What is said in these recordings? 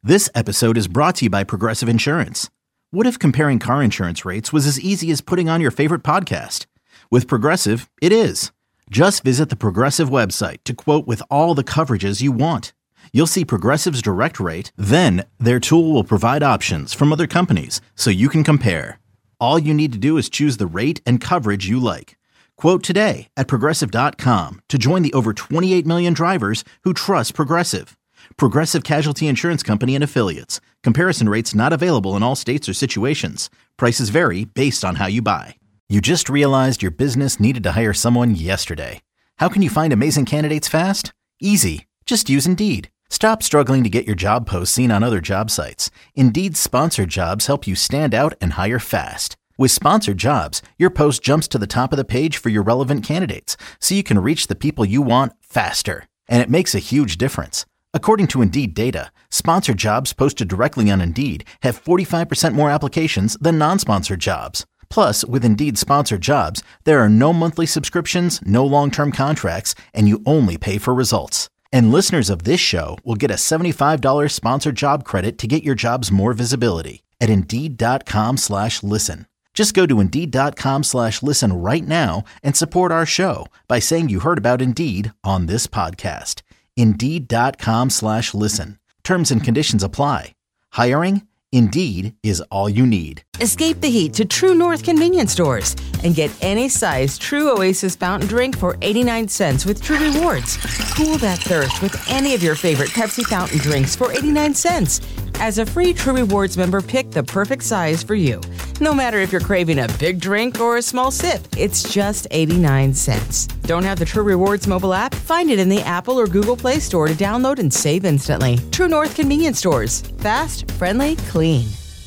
This episode is brought to you by Progressive Insurance. What if comparing car insurance rates was as easy as putting on your favorite podcast? With Progressive, it is. Just visit the Progressive website to quote with all the coverages you want. You'll see Progressive's direct rate, then their tool will provide options from other companies so you can compare. All you need to do is choose the rate and coverage you like. Quote today at Progressive.com to join the over 28 million drivers who trust Progressive. Progressive Casualty Insurance Company and Affiliates. Comparison rates not available in all states or situations. Prices vary based on how you buy. You just realized your business needed to hire someone yesterday. How can you find amazing candidates fast? Easy. Just use Indeed. Stop struggling to get your job posts seen on other job sites. Indeed's sponsored jobs help you stand out and hire fast. With sponsored jobs, your post jumps to the top of the page for your relevant candidates, so you can reach the people you want faster. And it makes a huge difference. According to Indeed data, sponsored jobs posted directly on Indeed have 45% more applications than non-sponsored jobs. Plus, with Indeed sponsored jobs, there are no monthly subscriptions, no long-term contracts, and you only pay for results. And listeners of this show will get a $75 sponsored job credit to get your jobs more visibility at Indeed.com/listen. Just go to Indeed.com/listen right now and support our show by saying you heard about Indeed on this podcast. Indeed.com/listen. Terms and conditions apply. Hiring? Indeed is all you need. Escape the heat to True North convenience stores and get any size True Oasis fountain drink for 89 cents with True Rewards. Cool that thirst with any of your favorite Pepsi fountain drinks for 89 cents. As a free True Rewards member, pick the perfect size for you. No matter if you're craving a big drink or a small sip, it's just 89 cents. Don't have the True Rewards mobile app? Find it in the Apple or Google Play Store to download and save instantly. True North convenience stores. Fast, friendly, clean.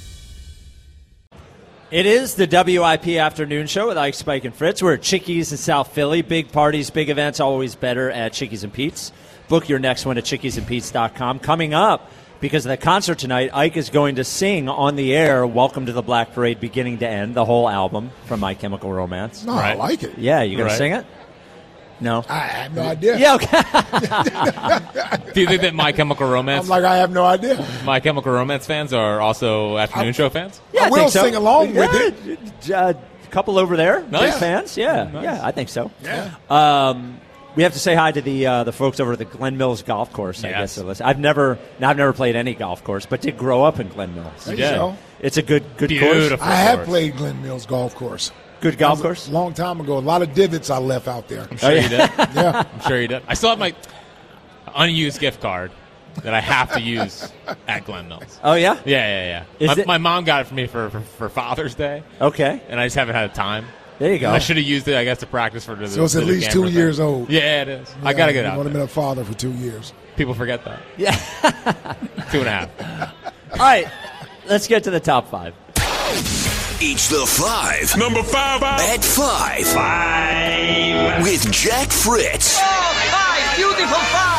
It is the WIP Afternoon Show with Ike, Spike, and Fritz. We're at Chickies in South Philly. Big parties, big events, always better at Chickies and Pete's. Book your next one at chickiesandpete's.com. Coming up, because of the concert tonight, Ike is going to sing on the air Welcome to the Black Parade beginning to end, the whole album from My Chemical Romance. No, right. I like it. Yeah, you going to sing it? No. I have no idea. Yeah, okay. Do you think that My Chemical Romance... I'm like, I have no idea. My Chemical Romance fans are also Afternoon Show fans? Yeah, I will sing along with it. A couple over there, nice. big fans. Yeah, nice. Yeah, I think so. Yeah. We have to say hi to the folks over at the Glen Mills Golf Course. I guess. I've never played any golf course, but did grow up in Glen Mills. There you go. It's a good Beautiful course. I have played Glen Mills Golf Course. Good golf course? A long time ago. A lot of divots I left out there. I'm sure you did. Yeah. I'm sure you did. I still have my unused gift card that I have to use at Glen Mills. Oh, yeah? Yeah. My mom got it for me for Father's Day. Okay. And I just haven't had time. There you go. I should have used it, I guess, to practice for the So it's at least 2 years old. Yeah, it is. Yeah, I got to get out. I would have been a father for 2 years. People forget that. Yeah. 2.5. All right. Let's get to the top five. It's the 5. Number 5. At 5. 5. With Jack Fritz. Oh, 5. Beautiful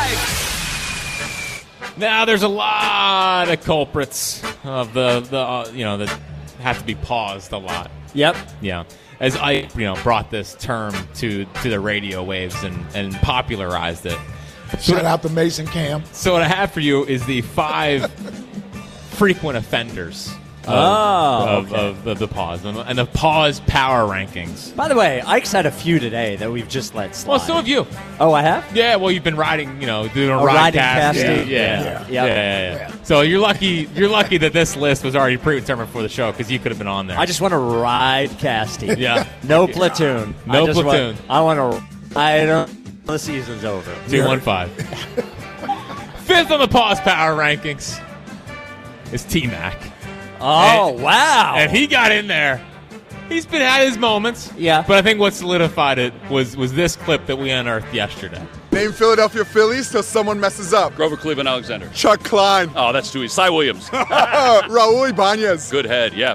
5. Now, there's a lot of culprits of the that have to be paused a lot. Yep. Yeah. As I brought this term to the radio waves and popularized it. Shout out to Mason Cam. So what I have for you is the 5 frequent offenders of the pause and the pause power rankings. By the way, Ike's had a few today that we've just let slide. Well, so have you. Oh, I have? Yeah, well, you've been riding, doing a riding casting. casting. Yeah. So you're lucky that this list was already predetermined for the show because you could have been on there. I just want to ride casting. Yeah. No platoon. No platoon. I want to. I don't. The season's over. 215. Fifth on the pause power rankings is T-Mac. Oh, wow. And he got in there. He's been had his moments. Yeah. But I think what solidified it was this clip that we unearthed yesterday. Name Philadelphia Phillies till someone messes up. Grover Cleveland Alexander. Chuck Klein. Oh, that's too easy. Cy Williams. Raul Ibanez. Good head, yeah.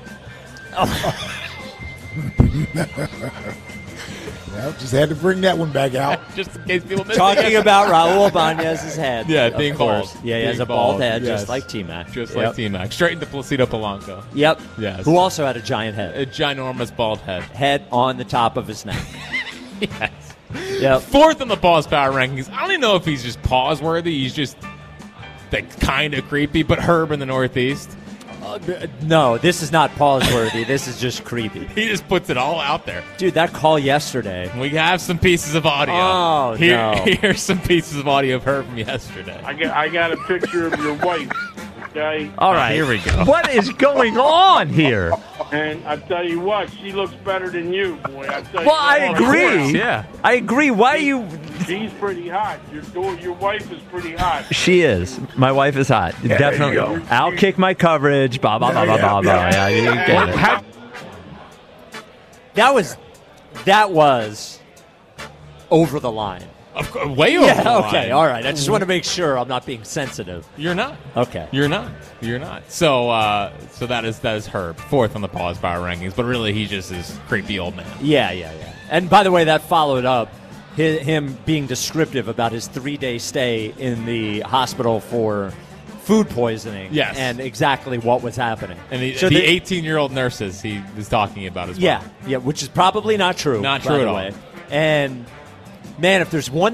Well, just had to bring that one back out. Just in case people missed Talking about Raul Ibanez's head. Yeah, being bald. Yeah, he has a bald head, just like T-Mac. Just like T-Mac. Straight into Placido Polanco. Yep. Yes. Who also had a giant head. A ginormous bald head. Head on the top of his neck. Yes. Yep. Fourth on the pause power rankings. I don't even know if he's just pause-worthy. He's just that's kind of creepy, but Herb in the Northeast. No, this is not pause-worthy. This is just creepy. He just puts it all out there. Dude, that call yesterday. We have some pieces of audio. Oh, no. Here's some pieces of audio of Herb from yesterday. I got a picture of your wife, okay? All right. Here we go. What is going on here? And I tell you what, she looks better than you, boy. Well, I agree. Yeah. I agree. Why are you... She's pretty hot. Your wife is pretty hot. She is. My wife is hot. Definitely. I'll kick my coverage. Blah, blah, blah, blah, blah, blah. Yeah, you get it. That was over the line. Way over the line. Okay, all right. I just want to make sure I'm not being sensitive. You're not. Okay. You're not. So that is Herb, fourth on the Pause Power Rankings, but really he just is creepy old man. Yeah. And by the way, that followed up him being descriptive about his 3-day stay in the hospital for food poisoning. Yes. And exactly what was happening. And the 18-year-old nurses he was talking about as well. Yeah, which is probably not true. Not true at all. Way. And, man, if there's one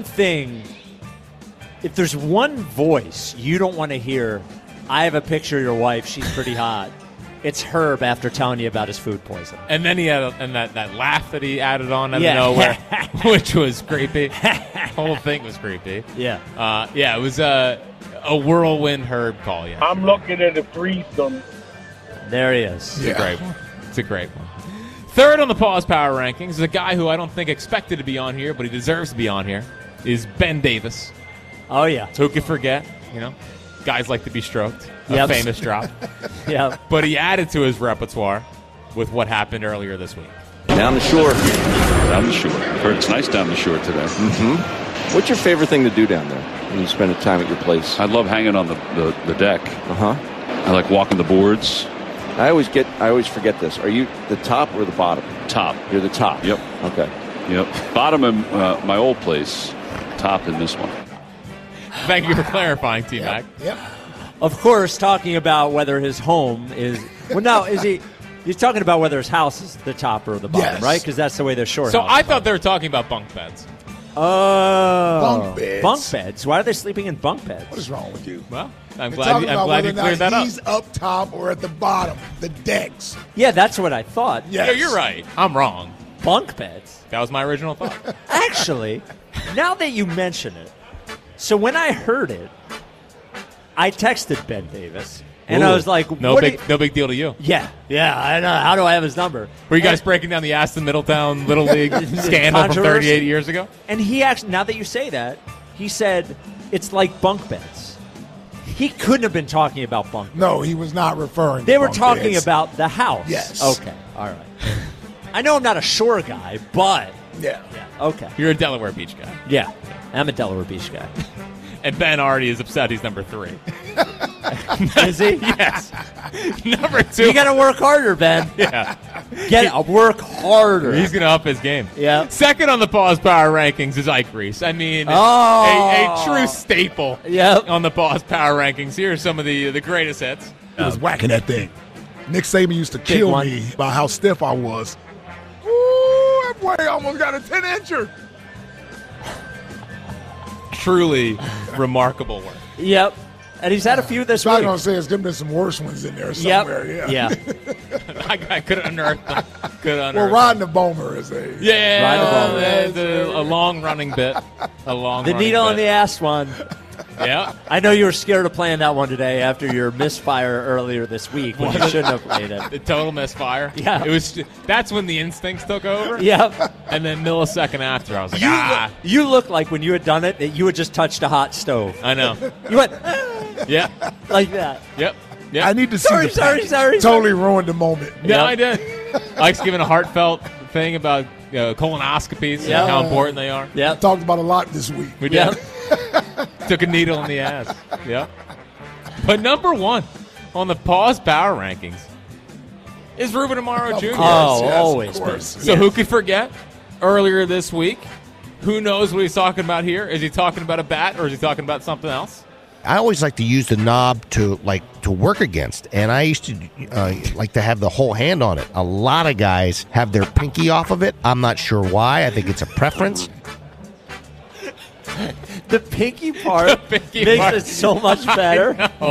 voice you don't want to hear, I have a picture of your wife, she's pretty hot. It's Herb after telling you about his food poisoning. And then he had that laugh that he added on out of nowhere, which was creepy. The whole thing was creepy. Yeah. It was a whirlwind Herb call. Yeah. I'm looking at a threesome. There he is. It's a great one. It's a great one. Third on the Pause Power Rankings is a guy who I don't think expected to be on here, but he deserves to be on here, is Ben Davis. Oh, yeah. So who could forget, guys like to be stroked. Yep. A famous drop. Yeah. But he added to his repertoire with what happened earlier this week. Down the shore. Down the shore. Heard it's nice down the shore today. Mm-hmm. What's your favorite thing to do down there when you spend time at your place? I love hanging on the deck. Uh-huh. I like walking the boards. I always forget this. Are you the top or the bottom? Top. You're the top. Yep. Okay. Yep. Bottom in my old place. Top in this one. Thank you for clarifying, T-Mac. Yep. Of course, talking about whether his home is... Well, now, he's talking about whether his house is the top or the bottom, Yes. right? Because that's the way they're short. So I thought they were talking about bunk beds. Oh. Bunk beds. Bunk beds. Why are they sleeping in bunk beds? What is wrong with you? Well, I'm They're glad talking about you whether or not cleared that up. he's up top or at the bottom, the decks. Yeah, that's what I thought. Yes. Yeah, you're right. I'm wrong. Bunk beds. That was my original thought. Actually, now that you mention it, so when I heard it, I texted Ben Davis, and I was like, no big deal to you. Yeah, I know. How do I have his number? Were you guys breaking down the Aston Middletown Little League scandal from 38 years ago? And he actually, now that you say that, he said it's like bunk beds. He couldn't have been talking about bunk beds. No, he was not referring They to were bunk talking beds. about the house. Yes. Okay, all right. I know I'm not a shore guy, but... Yeah. Okay. You're a Delaware Beach guy. Yeah, I'm a Delaware Beach guy. And Ben already is upset he's number 3. Is he? Yes. Number 2. You got to work harder, Ben. Yeah. Work harder. He's going to up his game. Yeah. Second on the Pause Power Rankings is Ike Reese. I mean, a true staple on the Pause Power Rankings. Here are some of the greatest hits. He was whacking that thing. Nick Saban used to kill me about how stiff I was. Ooh, that boy almost got a 10-incher. Truly remarkable work. Yep. And he's had a few this I was week. going to say there's been some worse ones in there somewhere. Yeah. I could have unearthed them. Well, riding the Bomer is a... A long-running bit. The needle in the ass one. Yeah. I know you were scared of playing that one today after your misfire earlier this week when you shouldn't have played it. The total misfire. Yeah. That's when the instincts took over. Yep. And then millisecond after, I was like, You look like when you had done it that you had just touched a hot stove. I know. You went, yeah. like that. Yep. I need to see the package. Sorry. Totally ruined the moment. Yeah, I did. Ike's giving a heartfelt thing about colonoscopies and how important they are. Yeah. Talked about a lot this week. We did. Took a needle in the ass. Yeah. But number 1 on the Pause Power Rankings is Ruben Amaro Jr. Always. Of course. So who could forget earlier this week? Who knows what he's talking about here? Is he talking about a bat or is he talking about something else? I always like to use the knob to work against, and I used to like to have the whole hand on it. A lot of guys have their pinky off of it. I'm not sure why. I think it's a preference. The pinky part makes it so much better.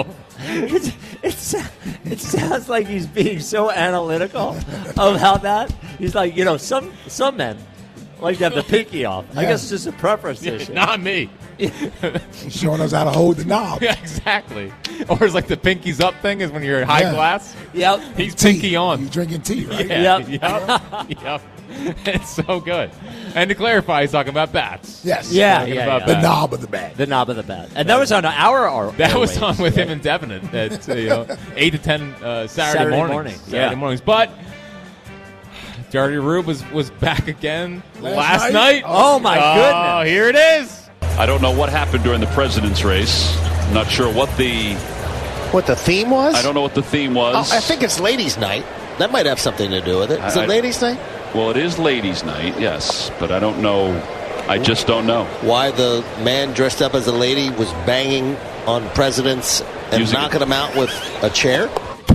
It sounds like he's being so analytical of how that. He's like, some men like to have the pinky off. Yeah. I guess it's just a preference issue. Not me. Showing us how to hold the knob. Yeah, exactly. Or it's like the pinkies up thing is when you're at high glass. Yep. He's pinky on. You're drinking tea, right? Yep. It's so good. And to clarify, he's talking about bats. Yes. The knob of the bat. The knob of the bat. And that was on our That was on with him and Devin at 8 to 10 Saturday mornings. But Dirty Rube was back again last night. Oh, my goodness. Oh, here it is. I don't know what happened during the president's race. I'm not sure what the theme was. I don't know what the theme was. I think it's ladies' night. That might have something to do with it. Is it ladies' night? Well, it is ladies' night, yes, but I don't know. I just don't know why the man dressed up as a lady was banging on presidents and knocking them out with a chair.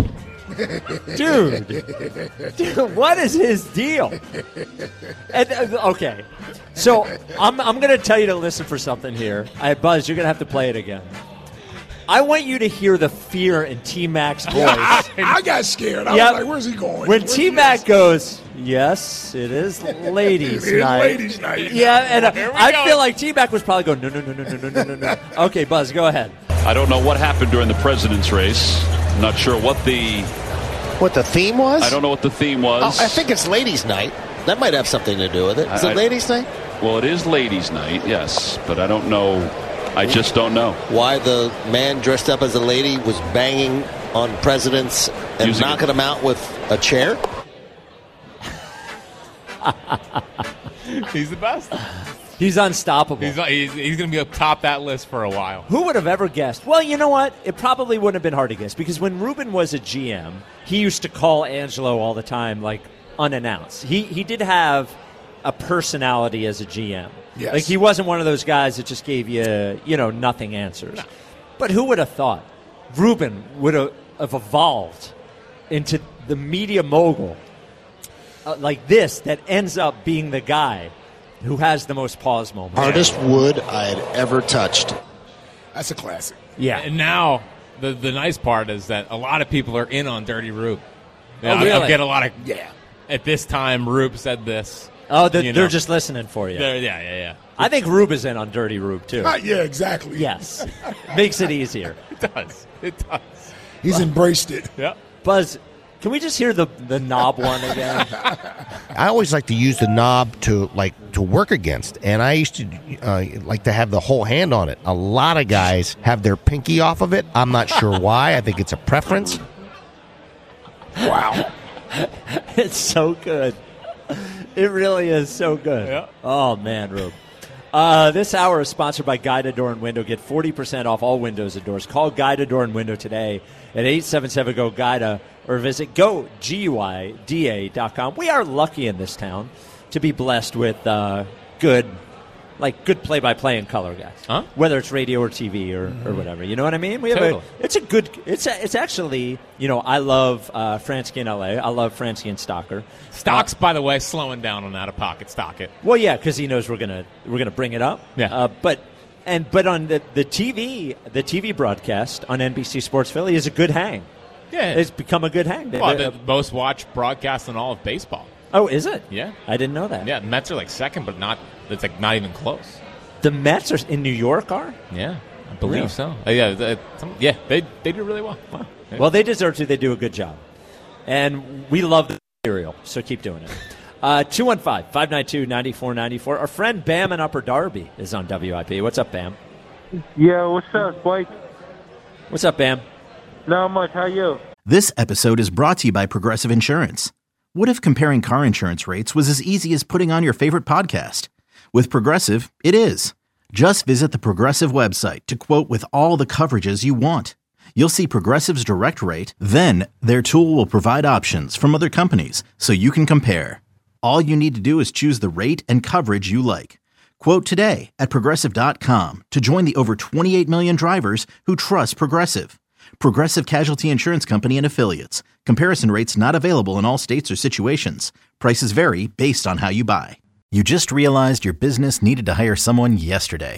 Dude, what is his deal? Okay, so I'm going to tell you to listen for something here. Buzz, you're going to have to play it again. I want you to hear the fear in T-Mac's voice. I got scared. I was like, where's he going? When T-Mac goes, yes, it is ladies' night. Ladies' night. Yeah, and I feel like T-Mac was probably going, no. Okay, Buzz, go ahead. I don't know what happened during the president's race. I'm not sure what the theme was. I don't know what the theme was. I think it's ladies' night. That might have something to do with it. Is it ladies' night? Well, it is ladies' night, yes, but I don't know. I just don't know why the man dressed up as a lady was banging on presidents and knocking them out with a chair. He's the best. He's unstoppable. He's going to be up top that list for a while. Who would have ever guessed? Well, you know what? It probably wouldn't have been hard to guess because when Ruben was a GM, he used to call Angelo all the time, like unannounced. He did have a personality as a GM. Yes. Like he wasn't one of those guys that just gave you, nothing answers. No. But who would have thought Ruben would have evolved into the media mogul like this that ends up being the guy who has the most pause moments. Hardest wood I had ever touched. That's a classic. Yeah. And now the nice part is that a lot of people are in on Dirty Rube. Really? I'll get a lot of at this time Rube said this. Oh, they're just listening for you. Yeah. I think Rube is in on Dirty Rube, too. Yeah, exactly. Yes. Makes it easier. It does. He's embraced it. Yeah. Buzz, can we just hear the knob one again? I always like to use the knob to work against, and I used to like to have the whole hand on it. A lot of guys have their pinky off of it. I'm not sure why. I think it's a preference. Wow. It's so good. It really is so good. Yeah. Oh, man, Rube. This hour is sponsored by Guida Door and Window. Get 40% off all windows and doors. Call Guida Door and Window today at 877-GO-GUIDA or visit GoGuida.com. We are lucky in this town to be blessed with good play-by-play in color guys. Huh? Whether it's radio or TV or whatever. You know what I mean? We have it's actually, I love Fransky in LA. I love Fransky and Stocker. Stock's, by the way, slowing down on out-of-pocket stock it. Well, yeah, because he knows we're gonna bring it up. Yeah. But on the TV broadcast on NBC Sports Philly is a good hang. Yeah. It's become a good hang. Well, the most watched broadcast in all of baseball. Oh, is it? Yeah. I didn't know that. Yeah, Mets are like second, but it's like not even close. The Mets are in New York, are? Yeah, I believe so. They do really well. Wow. Yeah. Well, they deserve to. They do a good job. And we love the material, so keep doing it. 215-592-9494. Our friend Bam in Upper Darby is on WIP. What's up, Bam? Yeah, what's up, Blake? What's up, Bam? Not much. How you? This episode is brought to you by Progressive Insurance. What if comparing car insurance rates was as easy as putting on your favorite podcast? With Progressive, it is. Just visit the Progressive website to quote with all the coverages you want. You'll see Progressive's direct rate, then their tool will provide options from other companies so you can compare. All you need to do is choose the rate and coverage you like. Quote today at Progressive.com to join the over 28 million drivers who trust Progressive. Progressive Casualty Insurance Company and Affiliates. Comparison rates not available in all states or situations. Prices vary based on how you buy. You just realized your business needed to hire someone yesterday.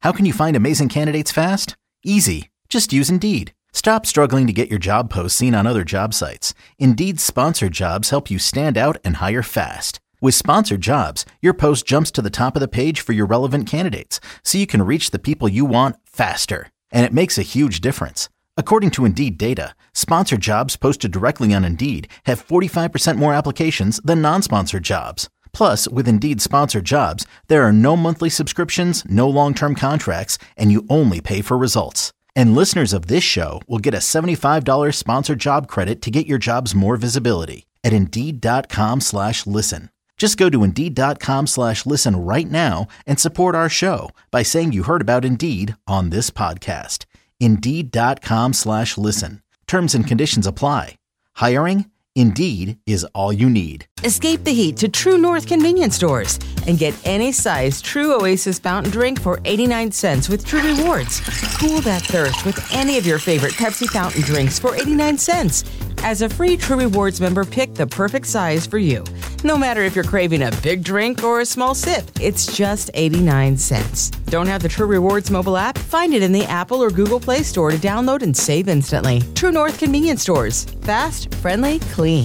How can you find amazing candidates fast? Easy. Just use Indeed. Stop struggling to get your job posts seen on other job sites. Indeed's sponsored jobs help you stand out and hire fast. With sponsored jobs, your post jumps to the top of the page for your relevant candidates, so you can reach the people you want faster. And it makes a huge difference. According to Indeed data, sponsored jobs posted directly on Indeed have 45% more applications than non-sponsored jobs. Plus, with Indeed sponsored jobs, there are no monthly subscriptions, no long-term contracts, and you only pay for results. And listeners of this show will get a $75 sponsored job credit to get your jobs more visibility at Indeed.com/listen. Just go to Indeed.com/listen right now and support our show by saying you heard about Indeed on this podcast. Indeed.com/listen. Terms and conditions apply. Hiring? Indeed is all you need. Escape the heat to True North convenience stores and get any size True Oasis fountain drink for 89 cents with True Rewards. Cool that thirst with any of your favorite Pepsi fountain drinks for 89 cents. As a free True Rewards member, pick the perfect size for you. No matter if you're craving a big drink or a small sip, it's just 89 cents. Don't have the True Rewards mobile app? Find it in the Apple or Google Play Store to download and save instantly. True North convenience stores. Fast, friendly, clean.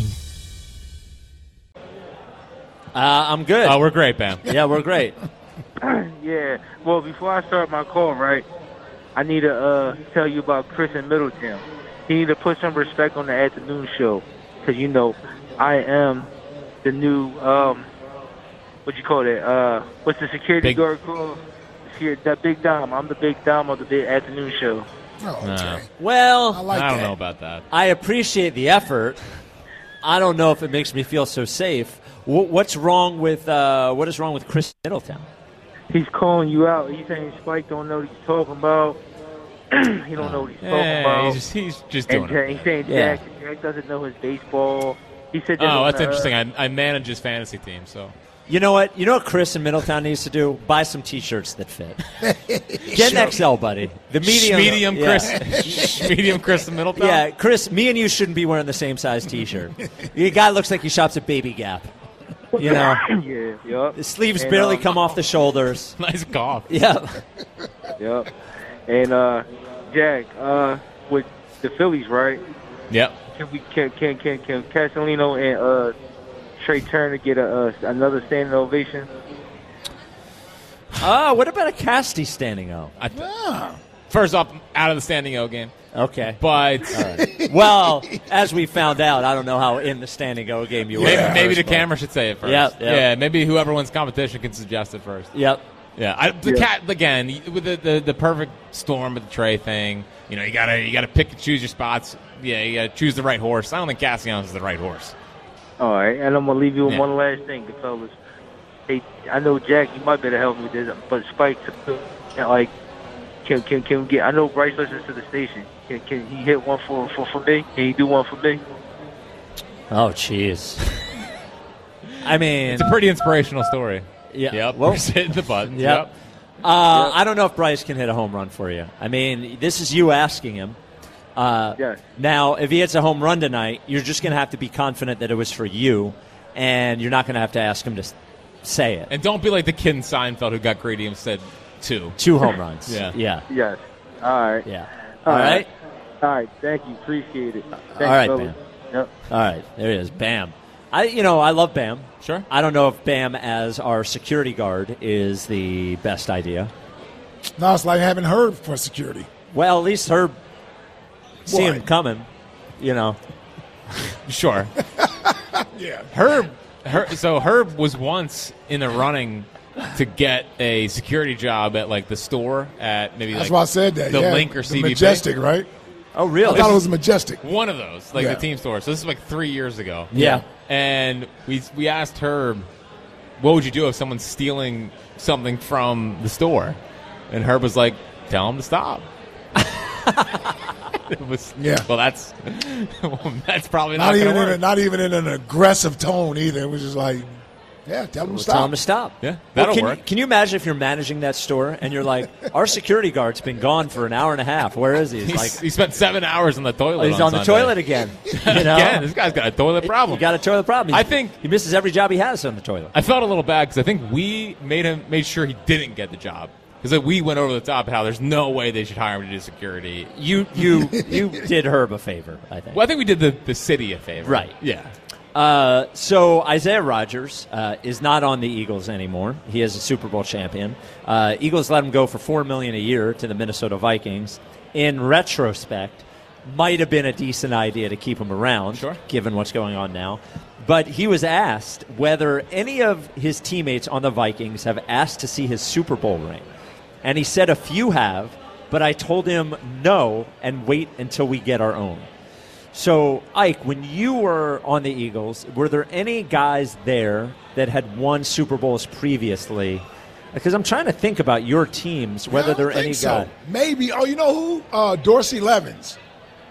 I'm good. Oh, we're great, Bam. Yeah, we're great. Yeah. Well, before I start my call, right, I need to tell you about Chris in Middletown. You need to put some respect on the afternoon show because, you know, I am the new, what's the security guard called? That Big Dom. I'm the Big Dom of the Big Afternoon Show. Oh, okay. Well, I don't know about that. I appreciate the effort. I don't know if it makes me feel so safe. What is wrong with Chris Middletown? He's calling you out. He's saying Spike don't know what he's talking about. He don't know what he's talking about. He's just doing it. He's saying Jack doesn't know his baseball. He said, "Oh, that's interesting. I manage his fantasy team, so." You know what? You know what Chris in Middletown needs to do? Buy some T-shirts that fit. Get an XL, buddy. The medium Chris. Medium Chris in Middletown. Yeah, Chris. Me and you shouldn't be wearing the same size T-shirt. Your guy looks like he shops at Baby Gap. You know. Yep. The sleeves barely come off the shoulders. Nice golf. Yeah. Yep. And Jack, with the Phillies, right? Yep. Can Castellino and Trey Turner get another standing ovation? What about a Casty standing O? First off, out of the standing O game. Okay. But well, as we found out, I don't know how in the standing O game you were. Maybe the camera should say it first. Yep. Yeah, maybe whoever wins competition can suggest it first. Yep. Yeah, Cat again with the perfect storm with the Trey thing. You know, you gotta pick and choose your spots. Yeah, you gotta choose the right horse. I don't think Castellanos is the right horse. All right, and I'm gonna leave you with one last thing, fellas. Hey, I know Jack, you might better help me with this, but Spike, like, can we get? I know Bryce listens to the station. Can he hit one for me? Can he do one for me? Oh, jeez. I mean, it's a pretty inspirational story. Yeah. Yep. Well, we're hitting the buttons. Yep. I don't know if Bryce can hit a home run for you. I mean, this is you asking him. Yes. Now, if he hits a home run tonight, you're just going to have to be confident that it was for you, and you're not going to have to ask him to say it. And don't be like the kid in Seinfeld who got greedy and said two home runs. Yeah. Yes. All right. Yeah. All right. All right. Thank you. Appreciate it. Thanks, all right, fellas. Bam. Yep. All right. There it is. Bam. I love Bam. Sure. I don't know if Bam as our security guard is the best idea. No, it's like having Herb for security. Well, at least Herb see him coming, you know. Sure. Yeah. Herb was once in the running to get a security job at like the store at maybe That's why I said that. the Link or CVP. Majestic, right? Oh, really? I thought it was Majestic. One of those, like the team store. So this is like 3 years ago. Yeah. And we asked Herb, what would you do if someone's stealing something from the store? And Herb was like, tell him to stop. It was, well, that's probably not going to work. Not even in an aggressive tone either. It was just like, tell him to stop. Tell him to stop. Yeah, that'll work. Can you imagine if you're managing that store and you're like, our security guard's been gone for an hour and a half. Where is he? He spent 7 hours on the toilet. He's on the toilet again. You know? Again, this guy's got a toilet problem. He got a toilet problem. I think he misses every job he has on the toilet. I felt a little bad because I think we made sure he didn't get the job. Because we went over the top how there's no way they should hire him to do security. You did Herb a favor, I think. Well, I think we did the city a favor. Right. Yeah. So Isaiah Rodgers is not on the Eagles anymore. He is a Super Bowl champion. Eagles let him go for $4 million a year to the Minnesota Vikings. In retrospect, might have been a decent idea to keep him around, given what's going on now. But he was asked whether any of his teammates on the Vikings have asked to see his Super Bowl ring. And he said a few have, but I told him no and wait until we get our own. So, Ike, when you were on the Eagles, were there any guys there that had won Super Bowls previously? Because I'm trying to think about your teams, whether there are any guys. Maybe. Oh, you know who? Dorsey Levens.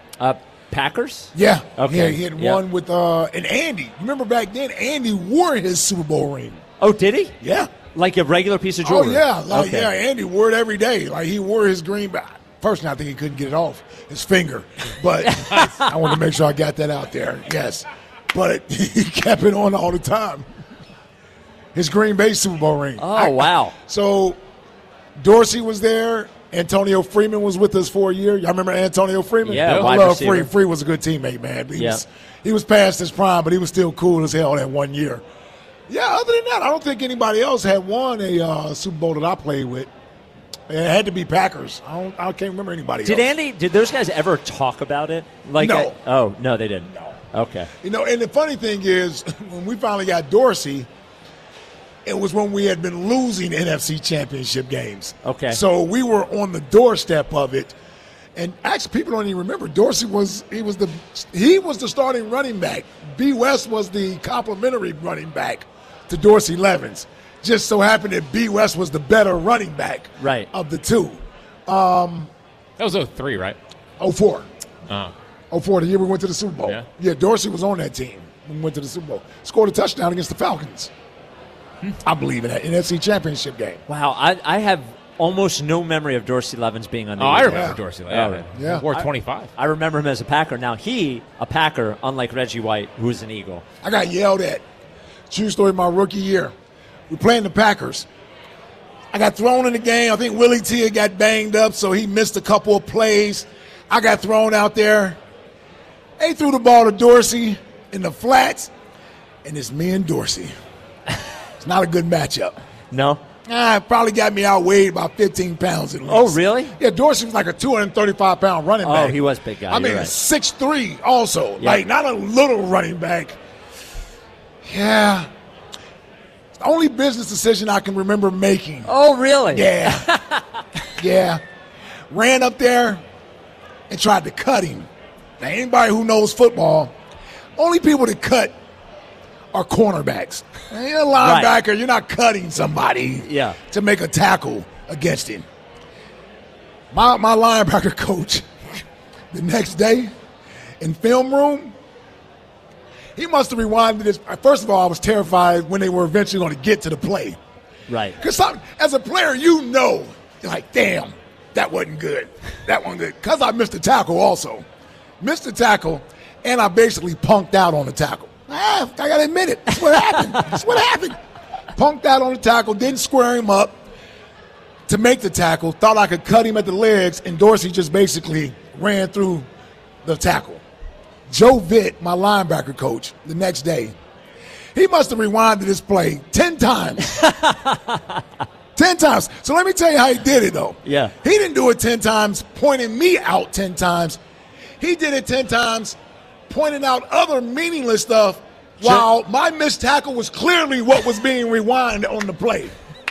Packers? Yeah. Okay. Yeah, he had won with and Andy. You remember back then, Andy wore his Super Bowl ring. Oh, did he? Yeah. Like a regular piece of jewelry? Oh, yeah. Yeah, Andy wore it every day. Like, he wore his green back. Personally, I think he couldn't get it off his finger. But I want to make sure I got that out there. Yes. But he kept it on all the time. His Green Bay Super Bowl ring. Oh, wow. So Dorsey was there. Antonio Freeman was with us for a year. Y'all remember Antonio Freeman? Yeah, I love Free. Free was a good teammate, man. He was past his prime, but he was still cool as hell that 1 year. Yeah, other than that, I don't think anybody else had won a Super Bowl that I played with. It had to be Packers. I can't remember anybody else. Did those guys ever talk about it? Like, no. No, they didn't. No. Okay. You know, and the funny thing is, when we finally got Dorsey, it was when we had been losing NFC championship games. Okay. So we were on the doorstep of it. And actually, people don't even remember. Dorsey was the starting running back. B. West was the complimentary running back to Dorsey Levens. Just so happened that B. West was the better running back of the two. That was 2003, right? 2004. 2004, the year we went to the Super Bowl. Yeah, Dorsey was on that team when we went to the Super Bowl. Scored a touchdown against the Falcons. I believe in that NFC championship game. Wow, I have almost no memory of Dorsey Levens being on the I remember Dorsey Levens. Yeah. He wore 25. I remember him as a Packer. Now, a Packer, unlike Reggie White, who's an Eagle. I got yelled at. True story, my rookie year. We're playing the Packers. I got thrown in the game. I think Willie T had got banged up, so he missed a couple of plays. I got thrown out there. They threw the ball to Dorsey in the flats, and it's me and Dorsey. It's not a good matchup. No? It probably got me outweighed by 15 pounds at least. Oh, really? Yeah, Dorsey was like a 235-pound running back. Oh, he was a big guy. I mean, 6'3" also. Yep. Like, not a little running back. Yeah. It's the only business decision I can remember making. Oh, really? Yeah. Yeah. Ran up there and tried to cut him. Now, anybody who knows football, only people that cut are cornerbacks. You're a linebacker. You're not cutting somebody to make a tackle against him. My linebacker coach, the next day in film room, he must have rewinded this. First of all, I was terrified when they were eventually going to get to the play. Right. Because as a player, you're like, damn, that wasn't good. That wasn't good. Because I missed the tackle also. Missed the tackle, and I basically punked out on the tackle. I got to admit it. That's what happened. That's what happened. Punked out on the tackle, didn't square him up to make the tackle, thought I could cut him at the legs, and Dorsey just basically ran through the tackle. Joe Vitt, my linebacker coach, the next day, he must have rewinded this play 10 times. 10 times. So let me tell you how he did it, though. Yeah. He didn't do it 10 times pointing me out 10 times. He did it 10 times pointing out other meaningless stuff while my missed tackle was clearly what was being rewinded on the play.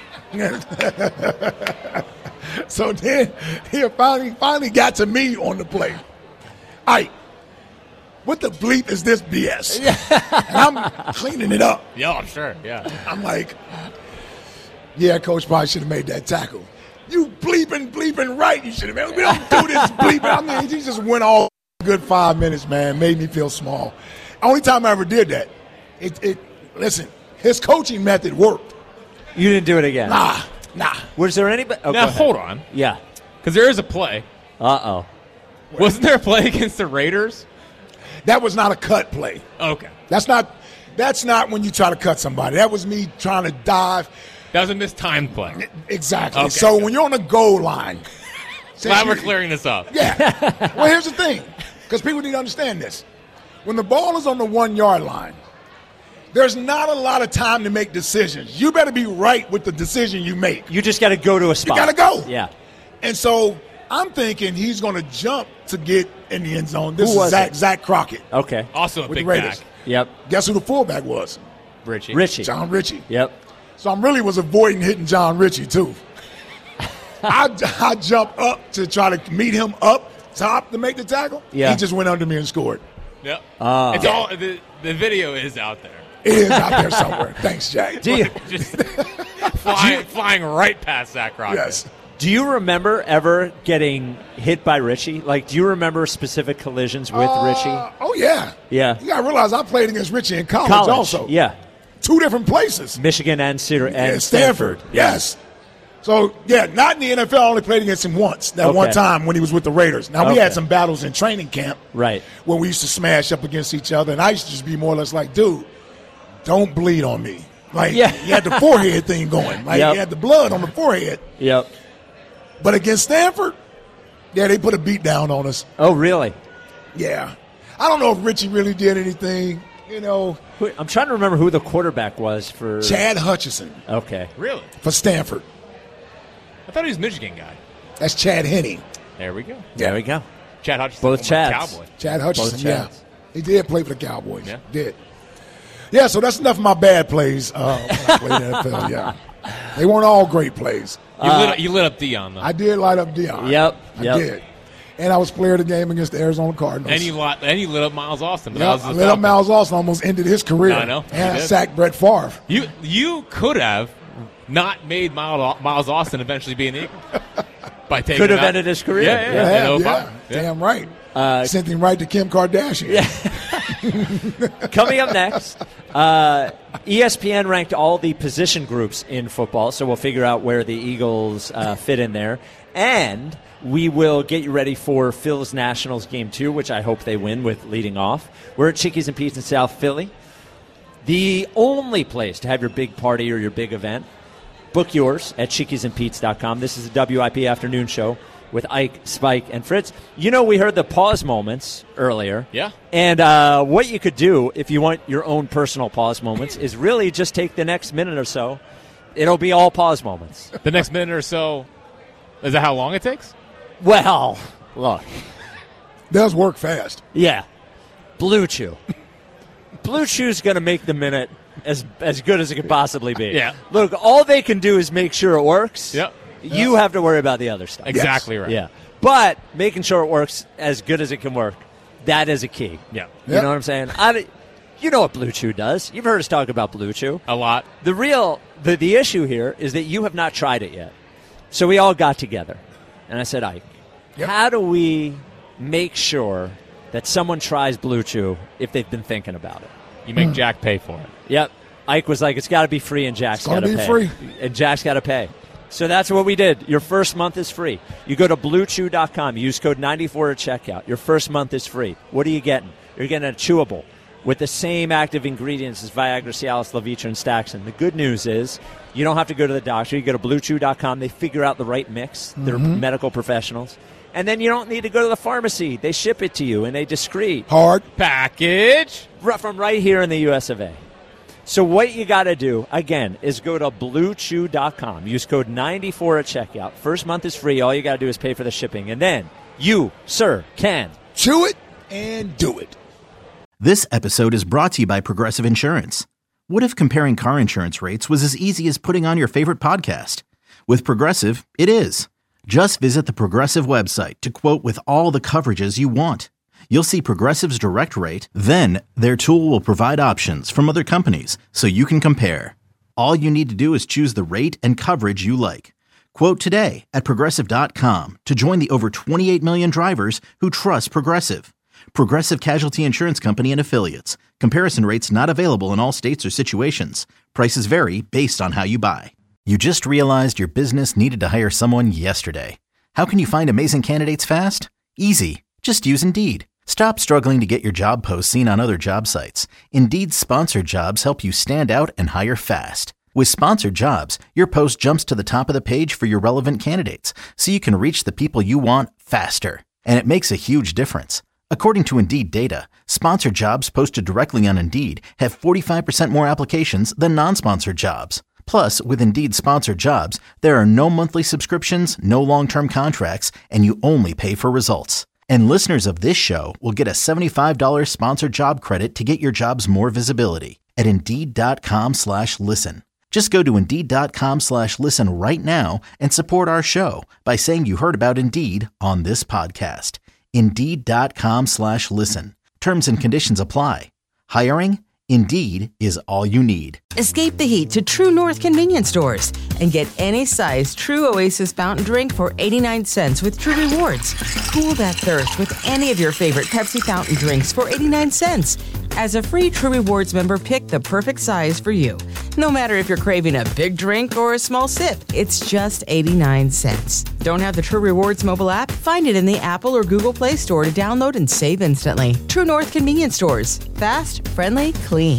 So then he finally got to me on the play. All right. What the bleep is this BS? And I'm cleaning it up. Yeah, I'm sure. Yeah. I'm like, yeah, coach probably should have made that tackle. You bleeping right. You should have made. We don't do this bleeping. I mean, he just went all good 5 minutes, man. Made me feel small. Only time I ever did that. Listen, his coaching method worked. You didn't do it again? Nah. Was there anybody? Oh, now, hold on. Yeah. Because there is a play. Uh-oh. Wasn't there a play against the Raiders? That was not a cut play. Okay. That's not when you try to cut somebody. That was me trying to dive. That was a mistimed play. Exactly. Okay. So when you're on the goal line. Glad we're clearing this up. Yeah. Well, here's the thing, because people need to understand this. When the ball is on the 1 yard line, there's not a lot of time to make decisions. You better be right with the decision you make. You just got to go to a spot. You got to go. Yeah. And so I'm thinking he's going to jump to get in the end zone. This Who is was Zach Crockett. Okay. Also a with big the Raiders. back. Yep. Guess who the fullback was? Richie. John Ritchie. Yep. So I really was avoiding hitting John Ritchie, too. I jumped up to try to meet him up top to make the tackle. Yeah. He just went under me and scored. Yep. It's all the video is out there. It is out there somewhere. Thanks, Jack. Do you, Just flying right past Zach Crockett. Yes. do you remember ever getting hit by Richie? Like, do you remember specific collisions with Richie? Oh, yeah. Yeah. You got to realize I played against Richie in college also. Yeah. 2 different places. Michigan and Stanford. Stanford. Yes. So, yeah, not in the NFL. I only played against him once, that one time when he was with the Raiders. Now, we had some battles in training camp. Right. Where we used to smash up against each other. And I used to just be more or less like, dude, don't bleed on me. Like, he had the forehead thing going. Like, he had the blood on the forehead. Yep. But against Stanford, yeah, they put a beat down on us. Oh, really? Yeah. I don't know if Richie really did anything, you know. I'm trying to remember who the quarterback was for Chad Hutchison. Okay. Really? For Stanford. I thought he was a Michigan guy. That's Chad Henne. There we go. There we go. Chad Hutchison. Both Chads. Cowboy. Chad Hutchison, Both yeah. Chads. He did play for the Cowboys. Yeah. Did. Yeah, so that's enough of my bad plays when I played in the NFL, yeah. They weren't all great plays. You lit up Dion, though. I did light up Dion. Yep. I did. And I was player of the game against the Arizona Cardinals. And you lit up Miles Austin. But I lit up Miles Austin, almost ended his career. I know. And I sacked Brett Favre. You could have not made Miles Austin eventually be an Eagle. By taking Could have him out. ended his career. Yeah. Damn right. Sent him right to Kim Kardashian. Yeah. Coming up next, ESPN ranked all the position groups in football, so we'll figure out where the Eagles fit in there. And we will get you ready for Phil's Nationals Game 2, which I hope they win with leading off. We're at Chickies and Pete's in South Philly. The only place to have your big party or your big event. Book yours at chickiesandpete's.com. This is the WIP Afternoon Show with Ike, Spike, and Fritz. You know, we heard the pause moments earlier. Yeah. And what you could do if you want your own personal pause moments is really just take the next minute or so. It'll be all pause moments. The next minute or so, is that how long it takes? Well, look. Does work fast. Yeah. Blue Chew. Blue Chew's going to make the minute as good as it could possibly be. Yeah. Look, all they can do is make sure it works. Yep. You have to worry about the other stuff. Exactly right. Yeah. But making sure it works as good as it can work, that is a key. Yeah. You know what I'm saying? You know what Blue Chew does. You've heard us talk about Blue Chew. A lot. The issue here is that you have not tried it yet. So we all got together. And I said, Ike, how do we make sure that someone tries Blue Chew if they've been thinking about it? You make Jack pay for it. Yep. Ike was like, it's got to be free, and Jack's got to pay. It's gotta be free. And Jack's got to pay. So that's what we did. Your first month is free. You go to BlueChew.com. Use code 94 at checkout. Your first month is free. What are you getting? You're getting a chewable with the same active ingredients as Viagra, Cialis, Levitra, and Staxin. The good news is you don't have to go to the doctor. You go to BlueChew.com. They figure out the right mix. They're medical professionals. And then you don't need to go to the pharmacy. They ship it to you in a discreet hard package from right here in the U.S. of A. So what you got to do, again, is go to BlueChew.com. Use code 94 at checkout. First month is free. All you got to do is pay for the shipping. And then you, sir, can chew it and do it. This episode is brought to you by Progressive Insurance. What if comparing car insurance rates was as easy as putting on your favorite podcast? With Progressive, it is. Just visit the Progressive website to quote with all the coverages you want. You'll see Progressive's direct rate, then their tool will provide options from other companies so you can compare. All you need to do is choose the rate and coverage you like. Quote today at Progressive.com to join the over 28 million drivers who trust Progressive. Progressive Casualty Insurance Company and Affiliates. Comparison rates not available in all states or situations. Prices vary based on how you buy. You just realized your business needed to hire someone yesterday. How can you find amazing candidates fast? Easy. Just use Indeed. Stop struggling to get your job posts seen on other job sites. Indeed's sponsored jobs help you stand out and hire fast. With Sponsored Jobs, your post jumps to the top of the page for your relevant candidates, so you can reach the people you want faster. And it makes a huge difference. According to Indeed data, sponsored jobs posted directly on Indeed have 45% more applications than non-sponsored jobs. Plus, with Indeed Sponsored Jobs, there are no monthly subscriptions, no long-term contracts, and you only pay for results. And listeners of this show will get a $75 sponsored job credit to get your jobs more visibility at Indeed.com/listen. Just go to Indeed.com/listen right now and support our show by saying you heard about Indeed on this podcast. Indeed.com/listen. Terms and conditions apply. Hiring? Indeed is all you need. Escape the heat to True North convenience stores and get any size True Oasis fountain drink for 89 cents with True Rewards. Cool that thirst with any of your favorite Pepsi fountain drinks for 89 cents. As a free True Rewards member, pick the perfect size for you. No matter if you're craving a big drink or a small sip, it's just 89 cents. Don't have the True Rewards mobile app? Find it in the Apple or Google Play Store to download and save instantly. True North convenience stores. Fast, friendly, clean.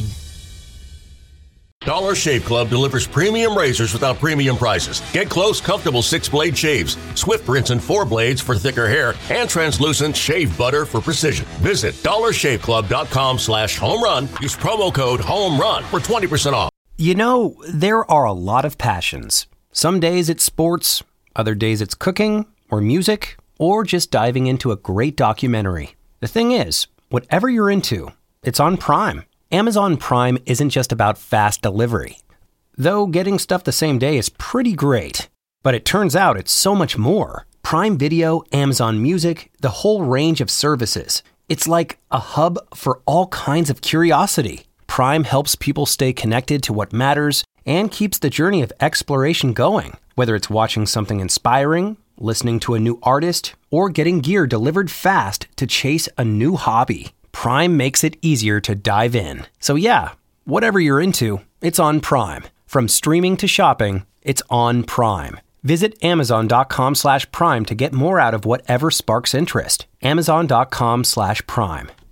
Dollar Shave Club delivers premium razors without premium prices. Get close, comfortable 6-blade shaves, swift rinse and 4 blades for thicker hair, and translucent shave butter for precision. Visit dollarshaveclub.com/home-run. Use promo code HOME-RUN for 20% off. You know, there are a lot of passions. Some days it's sports, other days it's cooking or music, or just diving into a great documentary. The thing is, whatever you're into, it's on Prime. Amazon Prime isn't just about fast delivery. Though getting stuff the same day is pretty great. But it turns out it's so much more. Prime Video, Amazon Music, the whole range of services. It's like a hub for all kinds of curiosity. Prime helps people stay connected to what matters and keeps the journey of exploration going. Whether it's watching something inspiring, listening to a new artist, or getting gear delivered fast to chase a new hobby. Prime makes it easier to dive in. So yeah, whatever you're into, it's on Prime. From streaming to shopping, it's on Prime. Visit Amazon.com/Prime to get more out of whatever sparks interest. Amazon.com/Prime.